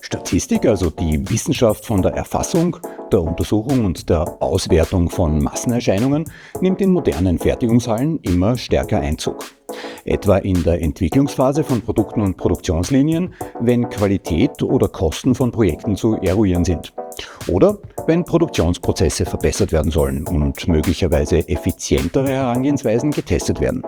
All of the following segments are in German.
Statistik, also die Wissenschaft von der Erfassung, der Untersuchung und der Auswertung von Massenerscheinungen, nimmt in modernen Fertigungshallen immer stärker Einzug. Etwa in der Entwicklungsphase von Produkten und Produktionslinien, wenn Qualität oder Kosten von Projekten zu eruieren sind. Oder wenn Produktionsprozesse verbessert werden sollen und möglicherweise effizientere Herangehensweisen getestet werden.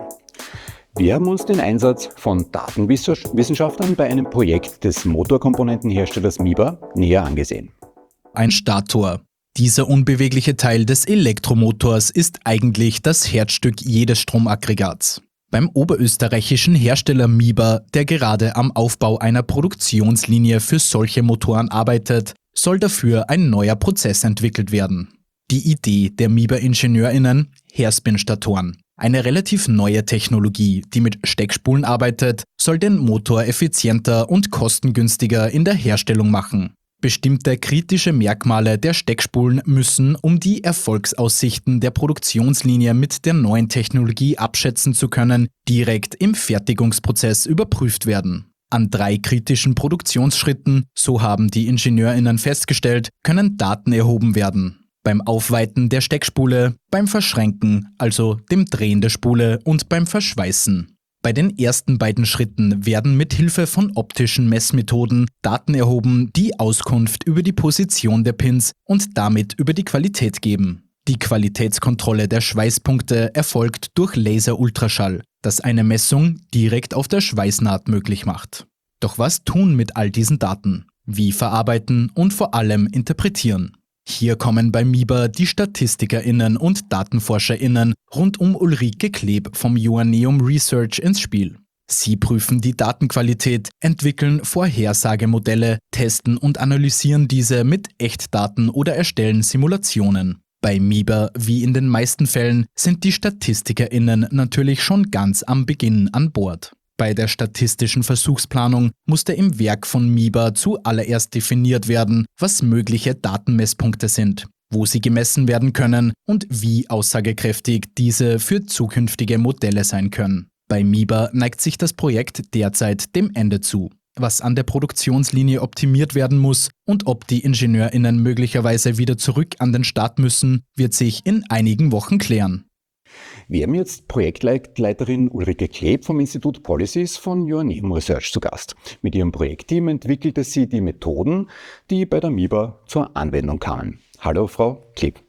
Wir haben uns den Einsatz von Datenwissenschaftlern bei einem Projekt des Motorkomponentenherstellers Miba näher angesehen. Ein Stator. Dieser unbewegliche Teil des Elektromotors ist eigentlich das Herzstück jedes Stromaggregats. Beim oberösterreichischen Hersteller Miba, der gerade am Aufbau einer Produktionslinie für solche Motoren arbeitet, soll dafür ein neuer Prozess entwickelt werden. Die Idee der Miba-IngenieurInnen: Hairspin-Statoren. Eine relativ neue Technologie, die mit Steckspulen arbeitet, soll den Motor effizienter und kostengünstiger in der Herstellung machen. Bestimmte kritische Merkmale der Steckspulen müssen, um die Erfolgsaussichten der Produktionslinie mit der neuen Technologie abschätzen zu können, direkt im Fertigungsprozess überprüft werden. An 3 kritischen Produktionsschritten, so haben die IngenieurInnen festgestellt, können Daten erhoben werden. Beim Aufweiten der Steckspule, beim Verschränken, also dem Drehen der Spule, und beim Verschweißen. Bei den ersten beiden Schritten werden mit Hilfe von optischen Messmethoden Daten erhoben, die Auskunft über die Position der Pins und damit über die Qualität geben. Die Qualitätskontrolle der Schweißpunkte erfolgt durch Laser-Ultraschall, das eine Messung direkt auf der Schweißnaht möglich macht. Doch was tun mit all diesen Daten? Wie verarbeiten und vor allem interpretieren? Hier kommen bei Miba die StatistikerInnen und DatenforscherInnen rund um Ulrike Kleb vom Joanneum Research ins Spiel. Sie prüfen die Datenqualität, entwickeln Vorhersagemodelle, testen und analysieren diese mit Echtdaten oder erstellen Simulationen. Bei Miba, wie in den meisten Fällen, sind die StatistikerInnen natürlich schon ganz am Beginn an Bord. Bei der statistischen Versuchsplanung musste im Werk von Miba zuallererst definiert werden, was mögliche Datenmesspunkte sind, wo sie gemessen werden können und wie aussagekräftig diese für zukünftige Modelle sein können. Bei Miba neigt sich das Projekt derzeit dem Ende zu. Was an der Produktionslinie optimiert werden muss und ob die IngenieurInnen möglicherweise wieder zurück an den Start müssen, wird sich in einigen Wochen klären. Wir haben jetzt Projektleiterin Ulrike Kleb vom Institut Policies von Joanneum Research zu Gast. Mit ihrem Projektteam entwickelte sie die Methoden, die bei der Miba zur Anwendung kamen. Hallo, Frau Kleb.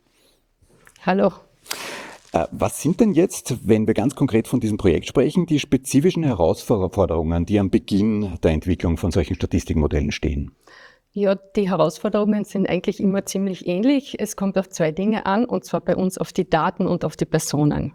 Hallo. Was sind denn jetzt, wenn wir ganz konkret von diesem Projekt sprechen, die spezifischen Herausforderungen, die am Beginn der Entwicklung von solchen Statistikmodellen stehen? Ja, die Herausforderungen sind eigentlich immer ziemlich ähnlich. Es kommt auf 2 Dinge an, und zwar bei uns auf die Daten und auf die Personen.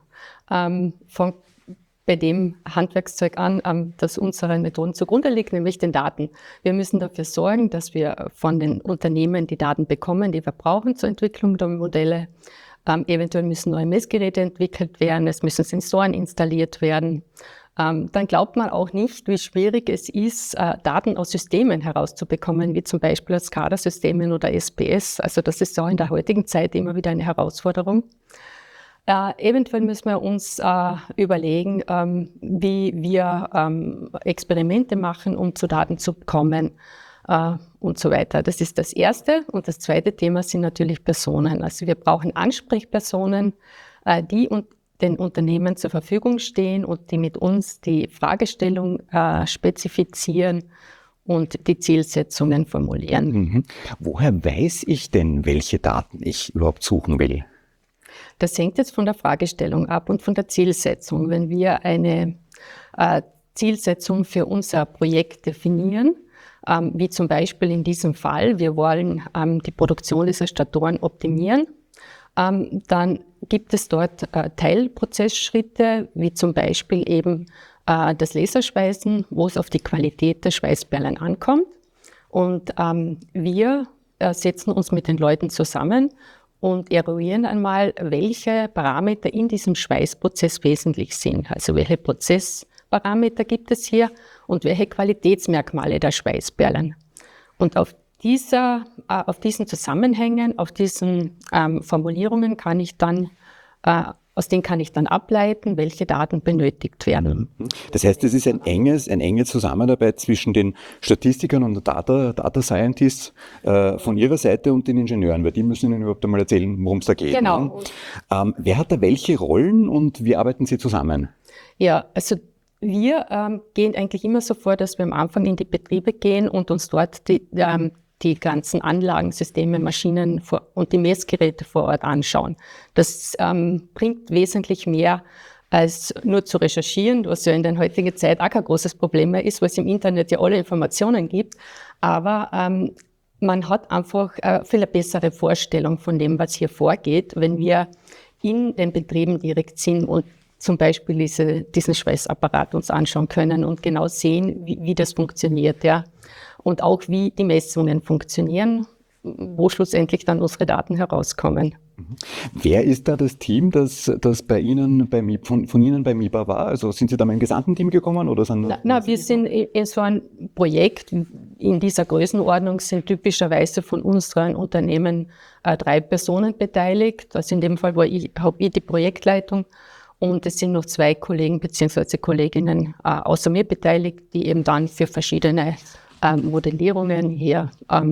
Fängt bei dem Handwerkszeug an, das unseren Methoden zugrunde liegt, nämlich den Daten. Wir müssen dafür sorgen, dass wir von den Unternehmen die Daten bekommen, die wir brauchen zur Entwicklung der Modelle. Eventuell müssen neue Messgeräte entwickelt werden, es müssen Sensoren installiert werden. Dann glaubt man auch nicht, wie schwierig es ist, Daten aus Systemen herauszubekommen, wie zum Beispiel aus SCADA-Systemen oder SPS. Also das ist auch in der heutigen Zeit immer wieder eine Herausforderung. Eventuell müssen wir uns überlegen, wie wir Experimente machen, um zu Daten zu kommen und so weiter. Das ist das Erste. Und das zweite Thema sind natürlich Personen. Also wir brauchen Ansprechpersonen, die den Unternehmen zur Verfügung stehen und die mit uns die Fragestellung spezifizieren und die Zielsetzungen formulieren. Mhm. Woher weiß ich denn, welche Daten ich überhaupt suchen will? Das hängt jetzt von der Fragestellung ab und von der Zielsetzung. Wenn wir eine Zielsetzung für unser Projekt definieren, wie zum Beispiel in diesem Fall, wir wollen die Produktion dieser Statoren optimieren, dann gibt es dort Teilprozessschritte, wie zum Beispiel eben das Laserschweißen, wo es auf die Qualität der Schweißperlen ankommt. Und wir setzen uns mit den Leuten zusammen und eruieren einmal, welche Parameter in diesem Schweißprozess wesentlich sind. Also welche Prozessparameter gibt es hier und welche Qualitätsmerkmale der Schweißperlen. Und auf diesen Zusammenhängen, auf diesen Formulierungen kann ich dann aus denen kann ich dann ableiten, welche Daten benötigt werden. Das heißt, es ist eine enge Zusammenarbeit zwischen den Statistikern und Data Scientists von Ihrer Seite und den Ingenieuren, weil die müssen Ihnen überhaupt einmal erzählen, worum es da geht. Genau. Ne? Wer hat da welche Rollen und wie arbeiten Sie zusammen? Ja, also wir gehen eigentlich immer so vor, dass wir am Anfang in die Betriebe gehen und uns dort die ganzen Anlagen, Systeme, Maschinen und die Messgeräte vor Ort anschauen. Das bringt wesentlich mehr als nur zu recherchieren, was ja in der heutigen Zeit auch kein großes Problem mehr ist, weil es im Internet ja alle Informationen gibt. Aber man hat einfach viel bessere Vorstellung von dem, was hier vorgeht, wenn wir in den Betrieben direkt sind und zum Beispiel diesen Schweißapparat uns anschauen können und genau sehen, wie das funktioniert, ja. Und auch wie die Messungen funktionieren, wo schlussendlich dann unsere Daten herauskommen. Wer ist da das Team, das bei Ihnen, von Ihnen bei MIBA war? Also sind Sie da mit dem gesamten Team gekommen? Oder wir sind in so einem Projekt, in dieser Größenordnung sind typischerweise von unseren Unternehmen 3 Personen beteiligt. Also in dem Fall habe ich die Projektleitung. Und es sind noch 2 Kollegen bzw. Kolleginnen außer mir beteiligt, die eben dann für verschiedene Modellierungen hier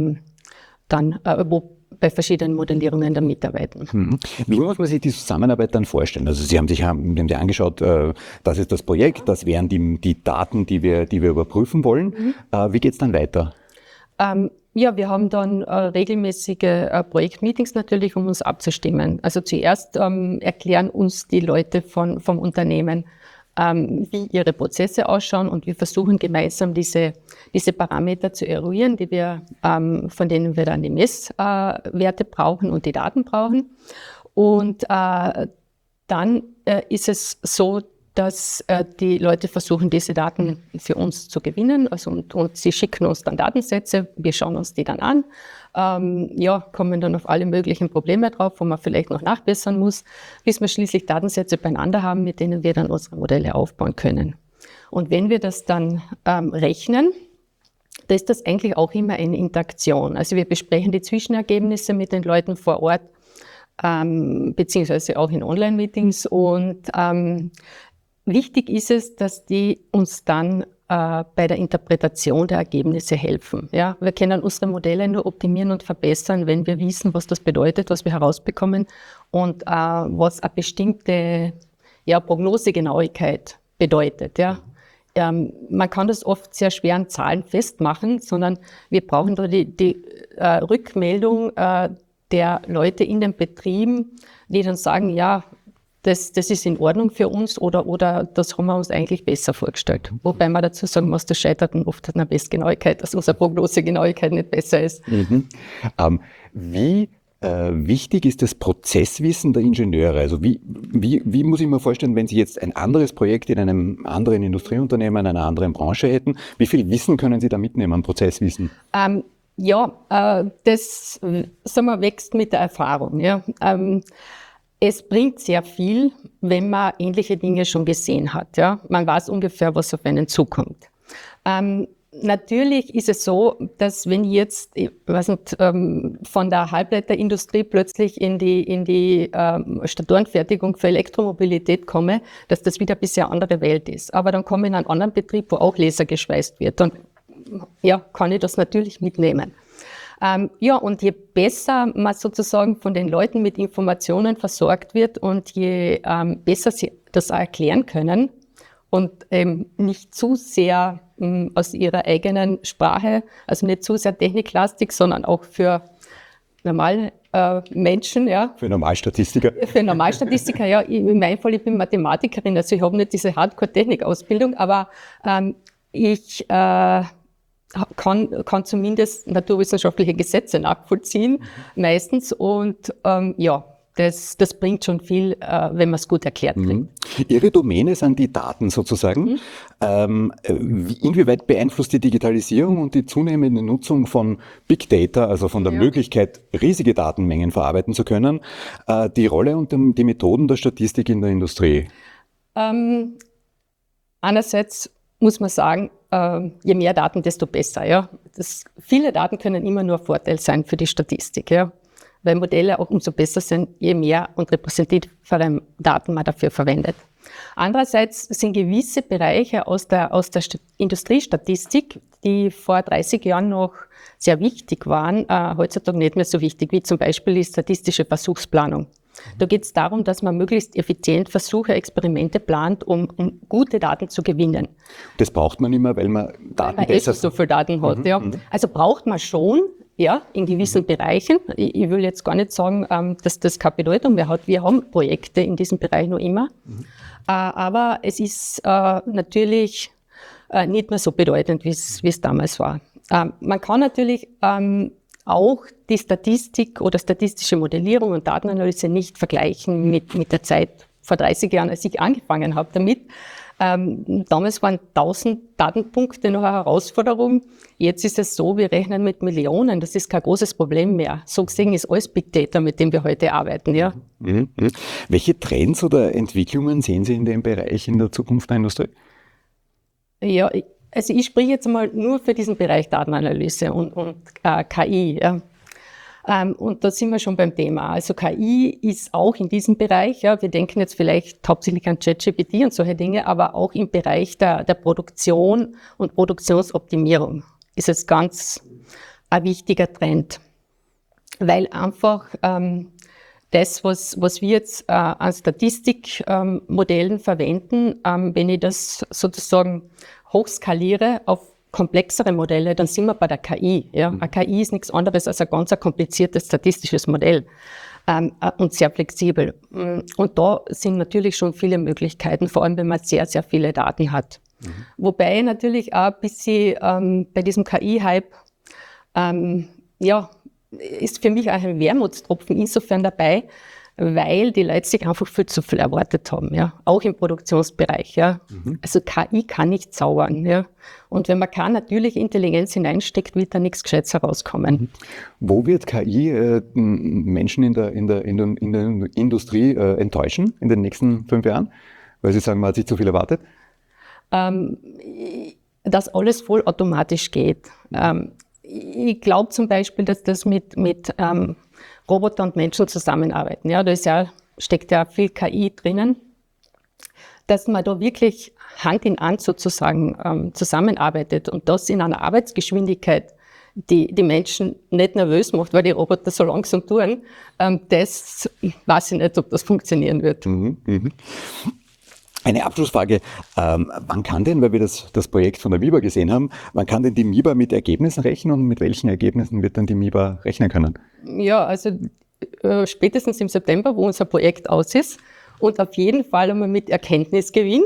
bei verschiedenen Modellierungen dann mitarbeiten. Wie muss man sich die Zusammenarbeit dann vorstellen? Also Sie haben sich angeschaut, das ist das Projekt, das wären die Daten, die wir überprüfen wollen. Wie geht es dann weiter? Wir haben dann regelmäßige Projektmeetings natürlich, um uns abzustimmen. Also zuerst erklären uns die Leute vom Unternehmen, wie ihre Prozesse ausschauen und wir versuchen gemeinsam diese Parameter zu eruieren, von denen wir dann die Messwerte brauchen und die Daten brauchen. Und dann ist es so, dass die Leute versuchen, diese Daten für uns zu gewinnen. Und sie schicken uns dann Datensätze, wir schauen uns die dann an, kommen dann auf alle möglichen Probleme drauf, wo man vielleicht noch nachbessern muss, bis wir schließlich Datensätze beieinander haben, mit denen wir dann unsere Modelle aufbauen können. Und wenn wir das dann rechnen, dann ist das eigentlich auch immer eine Interaktion. Also wir besprechen die Zwischenergebnisse mit den Leuten vor Ort, beziehungsweise auch in Online-Meetings und wichtig ist es, dass die uns dann bei der Interpretation der Ergebnisse helfen. Ja? Wir können unsere Modelle nur optimieren und verbessern, wenn wir wissen, was das bedeutet, was wir herausbekommen und was eine bestimmte Prognosegenauigkeit bedeutet. Ja? Man kann das oft sehr schwer an Zahlen festmachen, sondern wir brauchen da die Rückmeldung der Leute in den Betrieben, die dann sagen, ja, das ist in Ordnung für uns oder das haben wir uns eigentlich besser vorgestellt. Wobei man dazu sagen muss, das scheitert oft an der Messgenauigkeit, dass unsere Prognosegenauigkeit nicht besser ist. Wie wichtig ist das Prozesswissen der Ingenieure? Also wie muss ich mir vorstellen, wenn Sie jetzt ein anderes Projekt in einem anderen Industrieunternehmen, einer anderen Branche hätten, wie viel Wissen können Sie da mitnehmen, Prozesswissen? Das wächst mit der Erfahrung. Ja. Es bringt sehr viel, wenn man ähnliche Dinge schon gesehen hat. Ja? Man weiß ungefähr, was auf einen zukommt. Natürlich ist es so, dass wenn ich jetzt von der Halbleiterindustrie plötzlich in die Statorenfertigung für Elektromobilität komme, dass das wieder ein bisschen eine andere Welt ist. Aber dann komme ich in einen anderen Betrieb, wo auch Laser geschweißt wird. Dann kann ich das natürlich mitnehmen. Und je besser man sozusagen von den Leuten mit Informationen versorgt wird und je besser sie das auch erklären können und nicht zu sehr aus ihrer eigenen Sprache, also nicht zu sehr techniklastig, sondern auch für normale Menschen. Ja. Für Normalstatistiker. Für Normalstatistiker, ja. In meinem Fall, ich bin Mathematikerin, also ich habe nicht diese Hardcore-Technik-Ausbildung, aber ich kann zumindest naturwissenschaftliche Gesetze nachvollziehen, meistens. Und das bringt schon viel, wenn man es gut erklärt kriegt. Ihre Domäne sind die Daten sozusagen. Inwieweit beeinflusst die Digitalisierung und die zunehmende Nutzung von Big Data, also von der Möglichkeit, riesige Datenmengen verarbeiten zu können, die Rolle und die Methoden der Statistik in der Industrie? Einerseits muss man sagen, je mehr Daten, desto besser. Ja? Viele Daten können immer nur ein Vorteil sein für die Statistik. Ja? weil Modelle auch umso besser sind, je mehr und repräsentativere Daten man dafür verwendet. Andererseits sind gewisse Bereiche aus der Industriestatistik, die vor 30 Jahren noch sehr wichtig waren, heutzutage nicht mehr so wichtig, wie zum Beispiel die statistische Versuchsplanung. Da geht es darum, dass man möglichst effizient Versuche, Experimente plant, um gute Daten zu gewinnen. Das braucht man immer, weil man Daten besser... so viele Daten hat, ja. Also braucht man schon, ja, in gewissen Bereichen. Ich will jetzt gar nicht sagen, dass das keine Bedeutung mehr hat. Wir haben Projekte in diesem Bereich noch immer. Aber es ist natürlich nicht mehr so bedeutend, wie es damals war. Man kann natürlich auch die Statistik oder statistische Modellierung und Datenanalyse nicht vergleichen mit der Zeit vor 30 Jahren, als ich angefangen habe damit. Damals waren 1000 Datenpunkte noch eine Herausforderung. Jetzt ist es so, wir rechnen mit Millionen. Das ist kein großes Problem mehr. So gesehen ist alles Big Data, mit dem wir heute arbeiten. Ja. Welche Trends oder Entwicklungen sehen Sie in dem Bereich in der Zukunft der Industrie? Ja, also ich spreche jetzt mal nur für diesen Bereich Datenanalyse und KI. Ja. Und da sind wir schon beim Thema. Also KI ist auch in diesem Bereich, ja, wir denken jetzt vielleicht hauptsächlich an ChatGPT und solche Dinge, aber auch im Bereich der Produktion und Produktionsoptimierung ist es ganz ein wichtiger Trend. Weil einfach das, was wir jetzt an Statistikmodellen verwenden, wenn ich das sozusagen hochskaliere auf komplexere Modelle, dann sind wir bei der KI. Ja. Eine KI ist nichts anderes als ein ganz kompliziertes statistisches Modell und sehr flexibel. Und da sind natürlich schon viele Möglichkeiten, vor allem wenn man sehr, sehr viele Daten hat. Wobei natürlich auch ein bisschen bei diesem KI-Hype ist für mich auch ein Wermutstropfen insofern dabei, weil die Leute sich einfach viel zu viel erwartet haben, ja, auch im Produktionsbereich, ja. Also KI kann nicht zaubern, ja. Und wenn man keine natürliche Intelligenz hineinsteckt, wird da nichts Gescheites herauskommen. Wo wird KI Menschen in der Industrie enttäuschen in den nächsten 5 Jahren? Weil Sie sagen, man hat sich zu viel erwartet? Dass alles vollautomatisch geht. Ich glaube zum Beispiel, dass das mit Roboter und Menschen zusammenarbeiten. Ja, da steckt ja viel KI drinnen, dass man da wirklich Hand in Hand sozusagen zusammenarbeitet und das in einer Arbeitsgeschwindigkeit, die Menschen nicht nervös macht, weil die Roboter so langsam tun. Das weiß ich nicht, ob das funktionieren wird. Eine Abschlussfrage. Wann kann denn, weil wir das Projekt von der MIBA gesehen haben, wann kann denn die MIBA mit Ergebnissen rechnen und mit welchen Ergebnissen wird dann die MIBA rechnen können? Ja, also spätestens im September, wo unser Projekt aus ist und auf jeden Fall einmal mit Erkenntnisgewinn.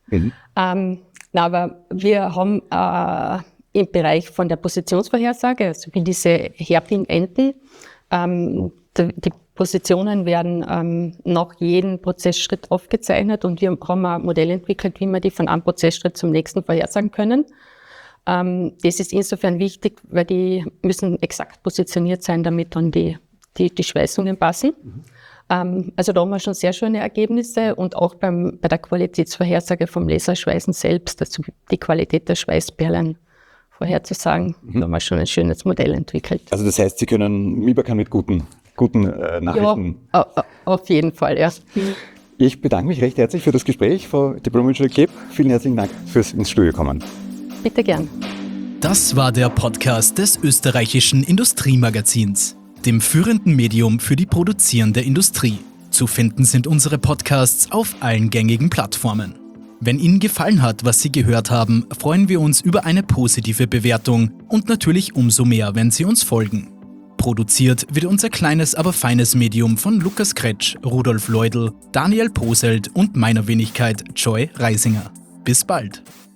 Aber wir haben im Bereich von der Positionsvorhersage, also wie diese Hairpin-Enden, die Positionen werden nach jedem Prozessschritt aufgezeichnet und wir haben ein Modell entwickelt, wie wir die von einem Prozessschritt zum nächsten vorhersagen können. Das ist insofern wichtig, weil die müssen exakt positioniert sein, damit dann die Schweißungen passen. Also da haben wir schon sehr schöne Ergebnisse und auch bei der Qualitätsvorhersage vom Laserschweißen selbst, also die Qualität der Schweißperlen vorherzusagen, da haben wir schon ein schönes Modell entwickelt. Also das heißt, MIBA kann mit guten Nachrichten. Ja, auf jeden Fall, ja. Ich bedanke mich recht herzlich für das Gespräch, Frau Diplom-Ingenieur-Kleb. Vielen herzlichen Dank fürs ins Studio kommen. Bitte gern. Das war der Podcast des österreichischen Industriemagazins, dem führenden Medium für die produzierende Industrie. Zu finden sind unsere Podcasts auf allen gängigen Plattformen. Wenn Ihnen gefallen hat, was Sie gehört haben, freuen wir uns über eine positive Bewertung und natürlich umso mehr, wenn Sie uns folgen. Produziert wird unser kleines, aber feines Medium von Lukas Kretsch, Rudolf Leudl, Daniel Poselt und meiner Wenigkeit Joy Reisinger. Bis bald!